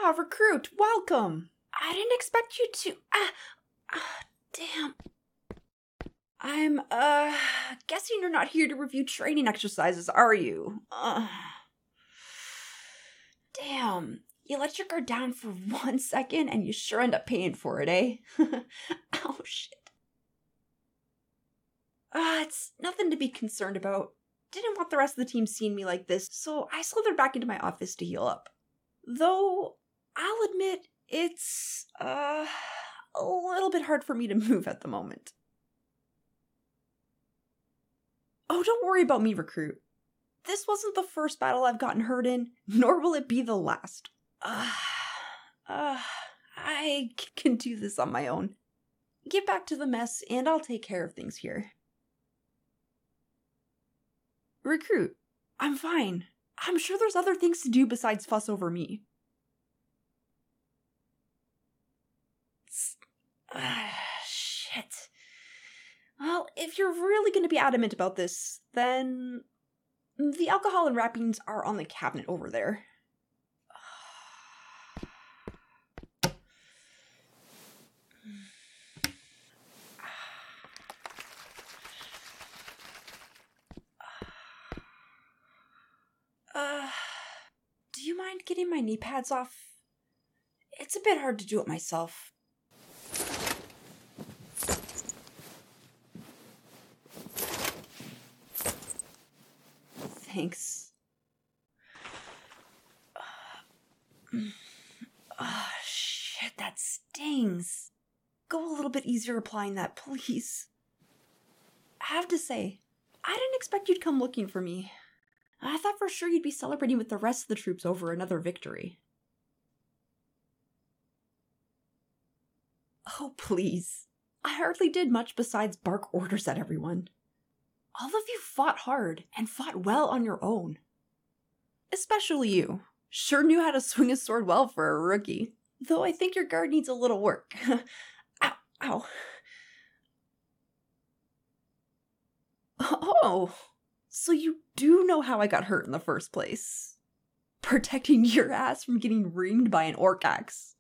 Recruit, welcome! I didn't expect you to... damn. I'm, guessing you're not here to review training exercises, are you? Damn. You let your guard down for 1 second and you sure end up paying for it, eh? Oh, shit. It's nothing to be concerned about. Didn't want the rest of the team seeing me like this, so I slithered back into my office to heal up. Though, I'll admit, it's, a little bit hard for me to move at the moment. Oh, don't worry about me, Recruit. This wasn't the first battle I've gotten hurt in, nor will it be the last. I can do this on my own. Get back to the mess, and I'll take care of things here. Recruit, I'm fine. I'm sure there's other things to do besides fuss over me. Shit. Well, if you're really going to be adamant about this, then the alcohol and wrappings are on the cabinet over there. Do you mind getting my knee pads off? It's a bit hard to do it myself. Thanks. Shit, that stings. Go a little bit easier applying that, please. I have to say, I didn't expect you'd come looking for me. I thought for sure you'd be celebrating with the rest of the troops over another victory. Oh, please. I hardly did much besides bark orders at everyone. All of you fought hard and fought well on your own. Especially you. Sure knew how to swing a sword well for a rookie. Though I think your guard needs a little work. Ow, ow. Oh, so you do know how I got hurt in the first place. Protecting your ass from getting reamed by an orc axe.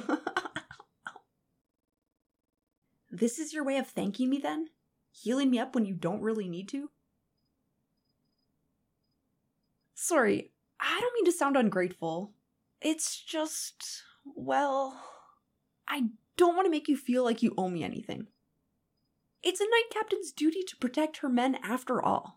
This is your way of thanking me then? Healing me up when you don't really need to? Sorry, I don't mean to sound ungrateful. It's just, well, I don't want to make you feel like you owe me anything. It's a knight captain's duty to protect her men after all.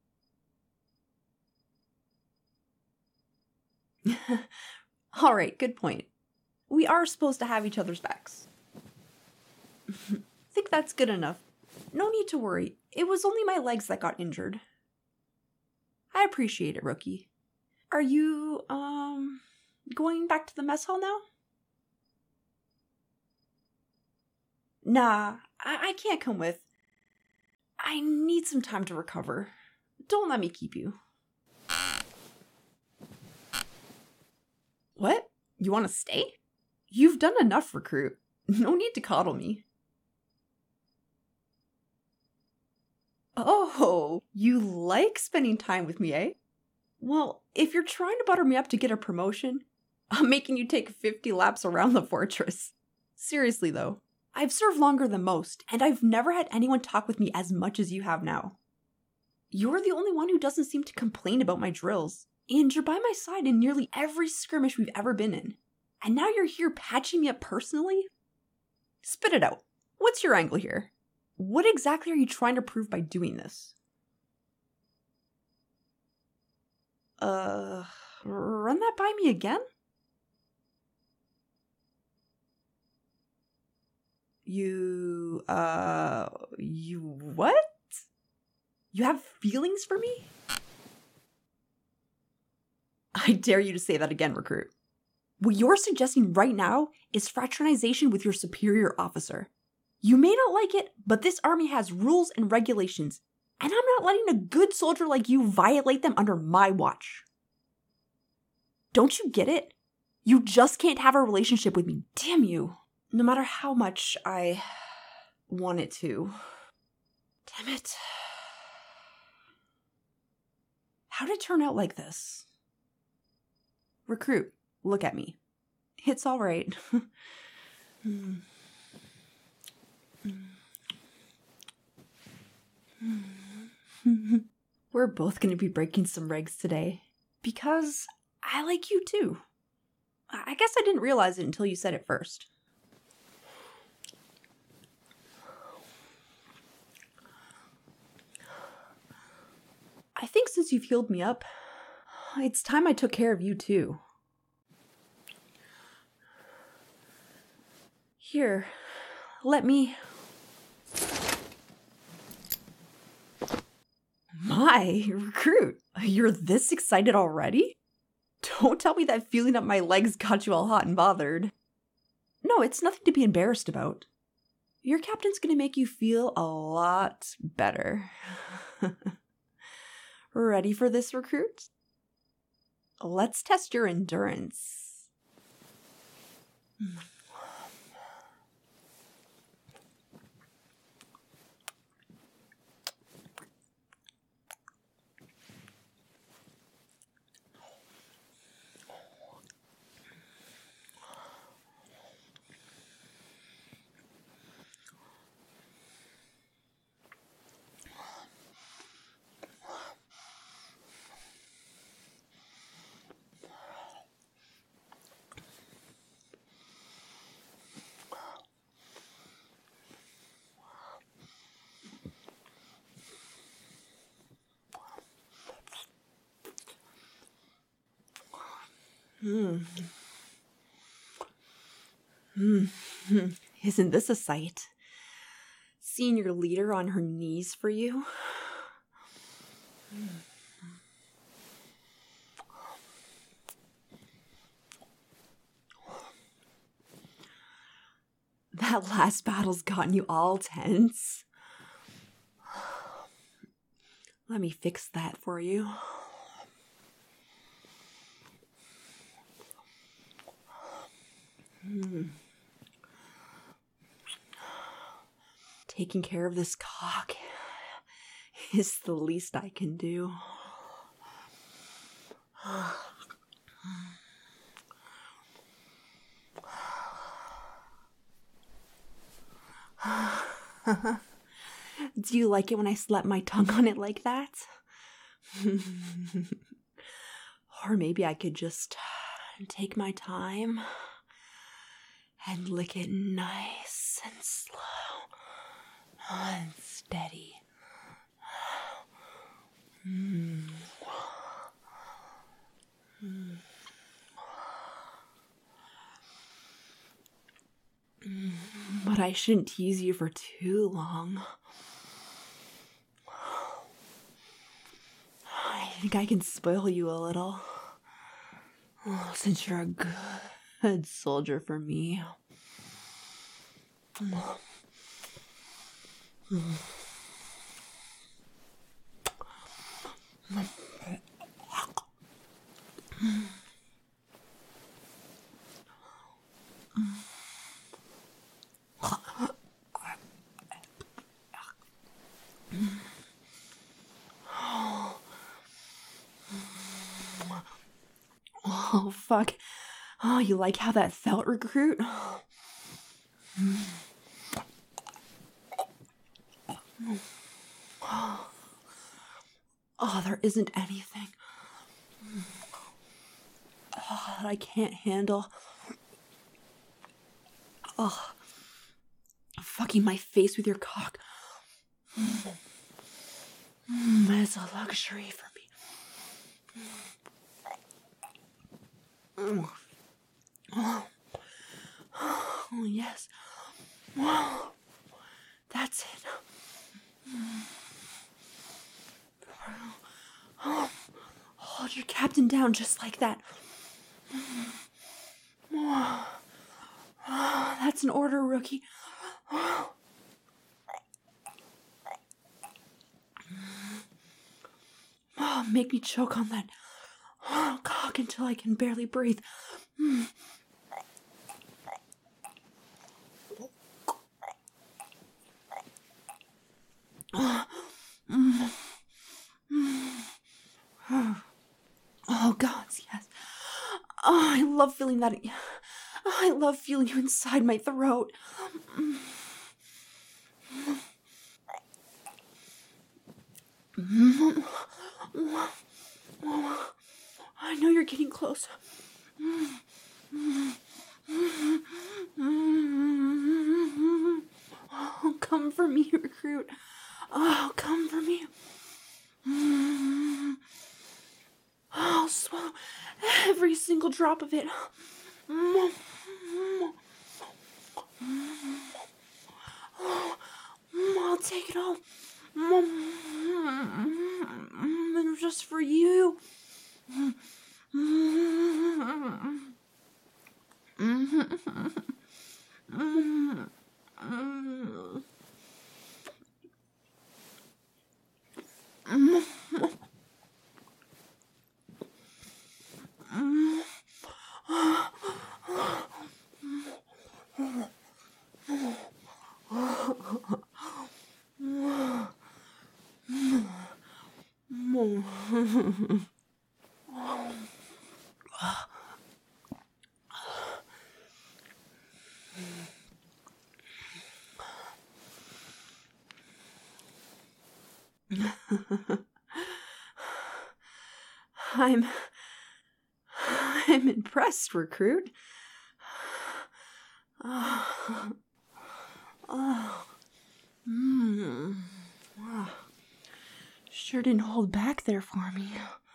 Alright, good point. We are supposed to have each other's backs. Think that's good enough. No need to worry. It was only my legs that got injured. I appreciate it, rookie. Are you, going back to the mess hall now? Nah, I can't come with. I need some time to recover. Don't let me keep you. What? You want to stay? You've done enough, Recruit. No need to coddle me. Oh, you like spending time with me, eh? Well, if you're trying to butter me up to get a promotion, I'm making you take 50 laps around the fortress. Seriously, though, I've served longer than most, and I've never had anyone talk with me as much as you have now. You're the only one who doesn't seem to complain about my drills, and you're by my side in nearly every skirmish we've ever been in. And now you're here patching me up personally? Spit it out. What's your angle here? What exactly are you trying to prove by doing this? Run that by me again? You what? You have feelings for me? I dare you to say that again, Recruit. What you're suggesting right now is fraternization with your superior officer. You may not like it, but this army has rules and regulations, and I'm not letting a good soldier like you violate them under my watch. Don't you get it? You just can't have a relationship with me, damn you. No matter how much I want it to. Damn it. How'd it turn out like this? Recruit, look at me. It's all right. We're both going to be breaking some regs today because I like you too. I guess I didn't realize it until you said it first. I think since you've healed me up, it's time I took care of you too. Here, let me... My, Recruit, you're this excited already? Don't tell me that feeling up my legs got you all hot and bothered. No, it's nothing to be embarrassed about. Your captain's gonna make you feel a lot better. Ready for this, Recruit? Let's test your endurance. Isn't this a sight? Seeing your leader on her knees for you? That last battle's gotten you all tense. Let me fix that for you. Taking care of this cock is the least I can do. Do you like it when I slap my tongue on it like that? Or maybe I could just take my time and lick it nice and slow and steady. But I shouldn't tease you for too long. I think I can spoil you a little. Since you're a good soldier for me. Oh, fuck. Oh, you like how that felt, Recruit? Oh, there isn't anything that I can't handle. Oh, fucking my face with your cock. It's a luxury for me. Oh, yes. That's it. Hold your captain down just like that. That's an order, rookie. Make me choke on that cock until I can barely breathe. Oh, God, yes. Oh, I love feeling that I love feeling you inside my throat. I know you're getting close. Oh, come for me, Recruit. Oh, come for me. I'll swallow every single drop of it. I'll take it all. Just for you. I'm impressed, Recruit. Sure didn't hold back there for me.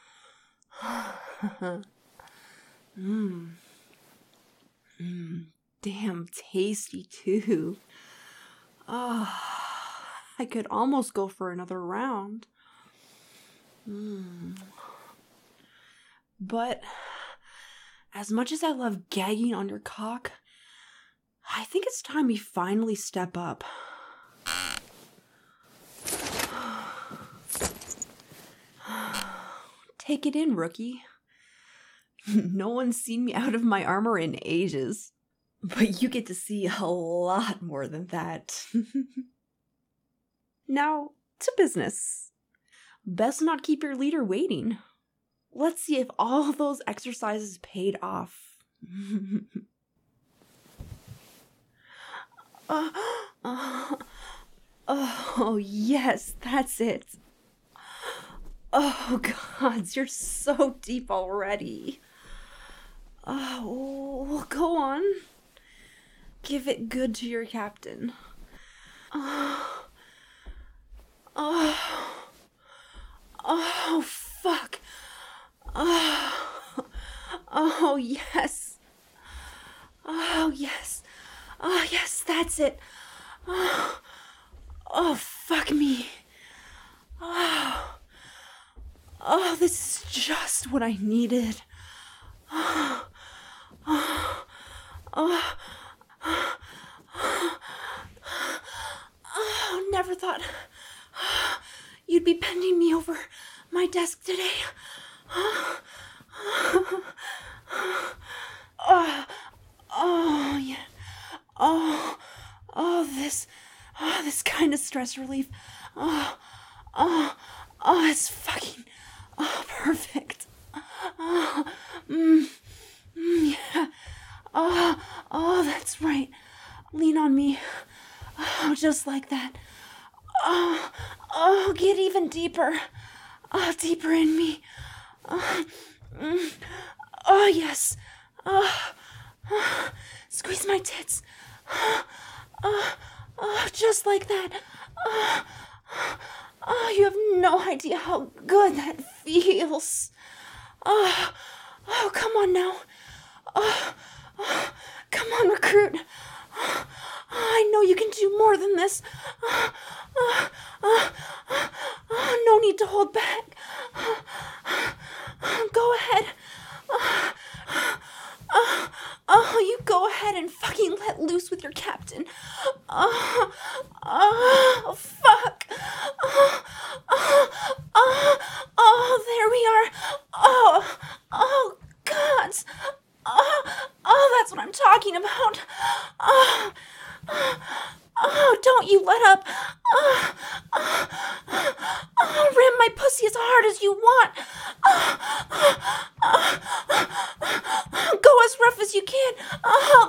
Damn tasty too. I could almost go for another round. But as much as I love gagging on your cock, I think it's time we finally step up. Take it in, rookie. No one's seen me out of my armor in ages. But you get to see a lot more than that. Now, to business. Best not keep your leader waiting. Let's see if all those exercises paid off. Oh, yes, that's it. Oh, gods, you're so deep already. Oh, well, go on. Give it good to your captain. Oh, fuck. Oh, yes. Oh, yes. Oh, yes, that's it. Oh, fuck me. Oh, this is just what I needed. Never thought you'd be bending me over my desk today. Oh, yeah. This kind of stress relief. It's fucking perfect. Yeah. That's right. Lean on me. Just like that. Get even deeper. Deeper in me. Yes. Squeeze my tits. Just like that. You have no idea how good that feels. Come on now. Come on, Recruit. I know you can do more than this. No need to hold back. Go ahead. You go ahead and fucking let loose with your captain. Fuck. There we are. God. That's what I'm talking about. Don't you let up. Ram my pussy as hard as you want. Go as rough as you can.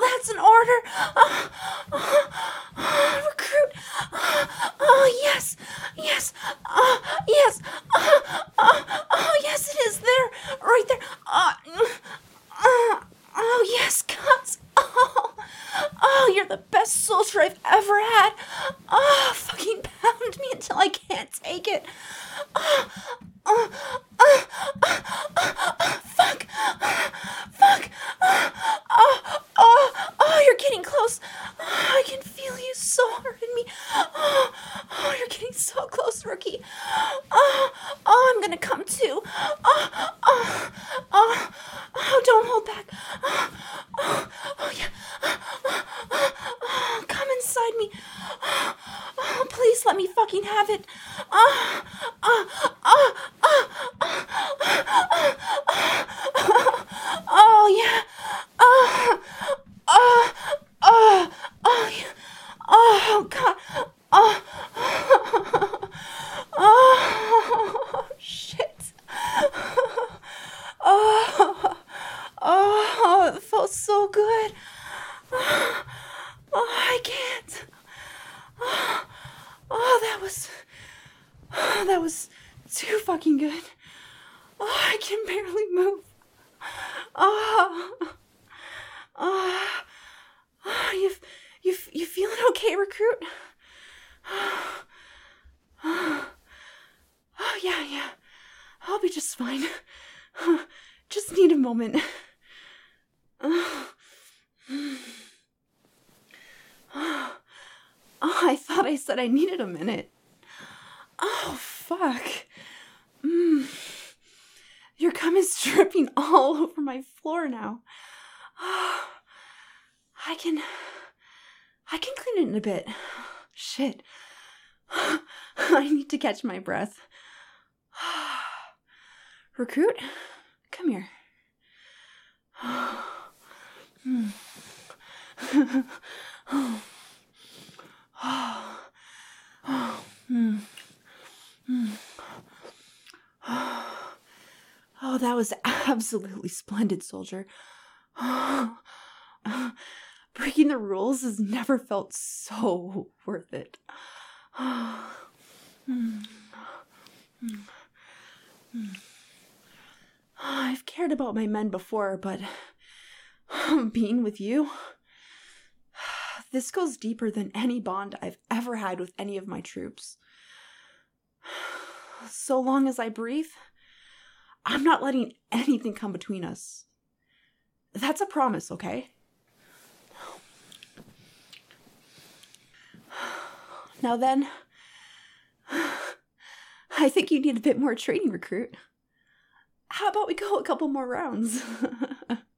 I've ever had. Oh, fucking pound me until I can't take it. Oh, fuck. Fuck. You're getting close. I can feel you so hard in me. You're getting so close, Rookie. I'm gonna come too. Don't hold back. Yeah. Come inside me. Please let me fucking have it. Oh yeah. Yeah. Oh god. Shit. It felt so good. I can't. That was too fucking good. I can barely move. You feeling okay, recruit? Yeah. I'll be just fine. Just need a moment. I thought I said I needed a minute. Oh, fuck. Your cum is dripping all over my floor now. I can clean it in a bit. Shit. I need to catch my breath. Recruit, come here. Oh, that was absolutely splendid, soldier. Breaking the rules has never felt so worth it. I've cared about my men before, but being with you, this goes deeper than any bond I've ever had with any of my troops. So long as I breathe, I'm not letting anything come between us. That's a promise, okay? Now then, I think you need a bit more training, recruit. How about we go a couple more rounds?